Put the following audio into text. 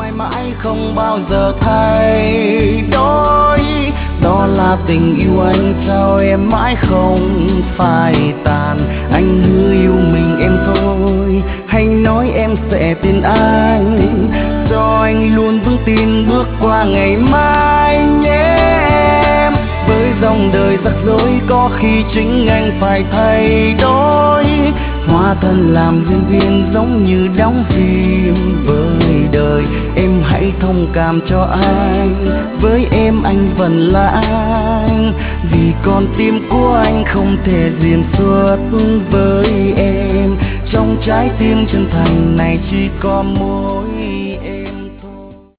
mãi mãi không bao giờ thay đổi. Đó là tình yêu anh, sao em mãi không phai tàn. Anh hứa yêu mình em thôi, hay nói em sẽ tin anh, cho anh luôn vững tin bước qua ngày mai nhé em. Với dòng đời rắc rối có khi chính anh phải thay đổi, hóa thân làm diễn viên giống như đóng phim với đời. Em hãy thông cảm cho anh, với em anh vẫn là anh, vì con tim của anh không thể diễn xuất với em. Trong trái tim chân thành này chỉ có mỗi em.